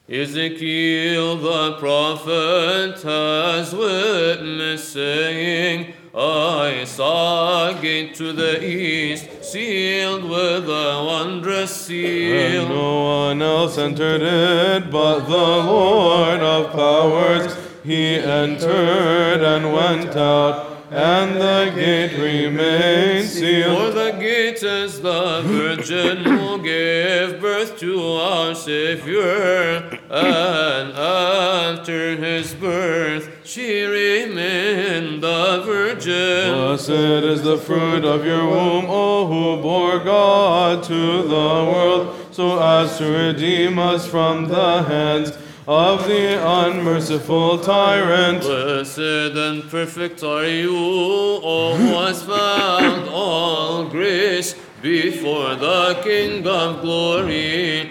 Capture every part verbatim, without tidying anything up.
Ezekiel the prophet has witnessed, saying, I saw a gate to the east, sealed with a wondrous seal. And no one else entered it but the Lord of powers. He entered and went out, and the gate remained sealed. For the gate is the Virgin who gave birth to our Savior, and after his birth she remained a virgin. Blessed is the fruit of your womb, O who bore God to the world, so as to redeem us from the hands of the unmerciful tyrant. Blessed and perfect are you, O who has found all grace before the King of glory,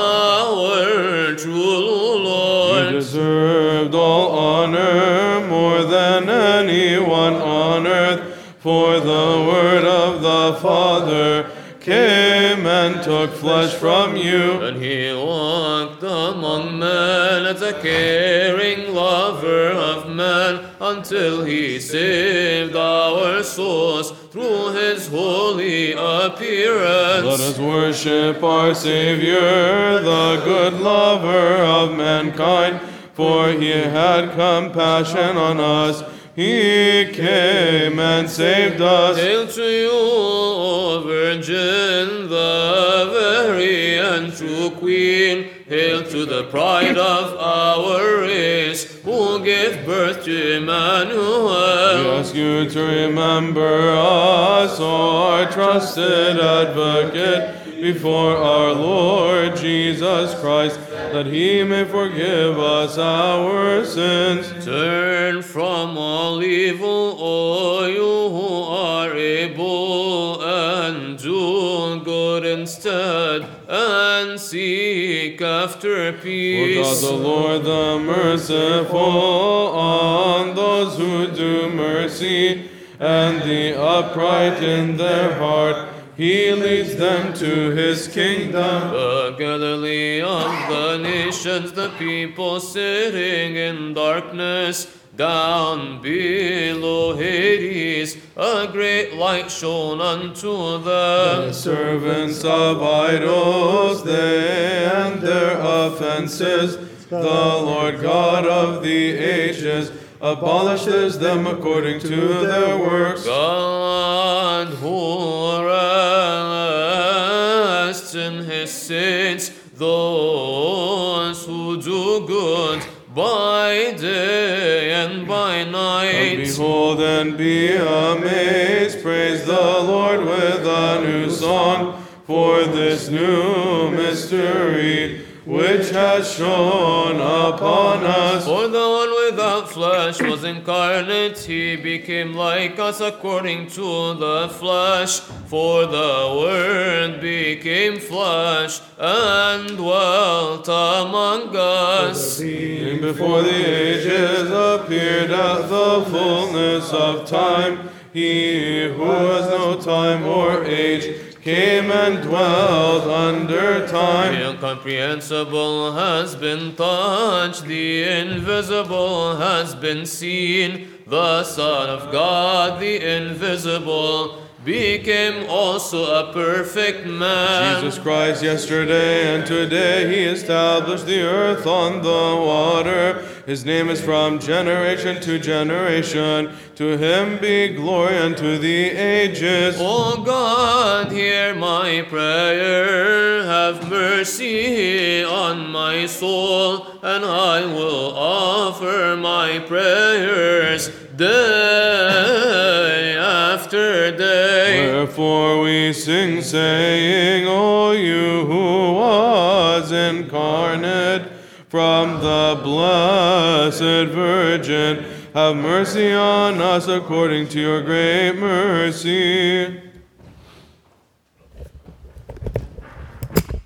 our true Lord. You deserved all honor more than anyone on earth, for the word of the Father came and took flesh from you. And he walked among men as a caring lover of men, until he saved our souls through his holy appearance. Let us worship our Savior, the good lover of mankind, for he had compassion on us. He came and saved us. Hail to you, O Virgin, the very and true Queen. Hail to the pride of our race, who gave birth to Emmanuel. We ask you to remember us, O our trusted advocate, before our Lord Jesus Christ, that he may forgive us our sins. Turn from all evil, O you who are able, and do good instead, and seek after peace. For God the Lord the merciful on those who do mercy, and the upright in their heart, he leads them to his kingdom. The Galilee of the nations, the people sitting in darkness, down below Hades, a great light shone unto them. The servants of idols, they and their offenses, the Lord God of the ages abolishes them according to their works. God who rests in his saints, those who do good by day and by night. And behold and be amazed, praise the Lord with a new song, for this new mystery which has shone upon us. For the one without flesh was incarnate, he became like us according to the flesh. For the Word became flesh and dwelt among us. Being before the ages appeared at the fullness of time, he who has no time or age came and dwelt under time. The incomprehensible has been touched, the invisible has been seen. The Son of God, the invisible, became also a perfect man. Jesus Christ, yesterday and today, he established the earth on the water. His name is from generation to generation. To him be glory unto the ages. O God, hear my prayer. Have mercy on my soul, and I will offer my prayers day after day. Wherefore we sing, saying, O you who was incarnate from the Blessed Virgin, have mercy on us according to your great mercy.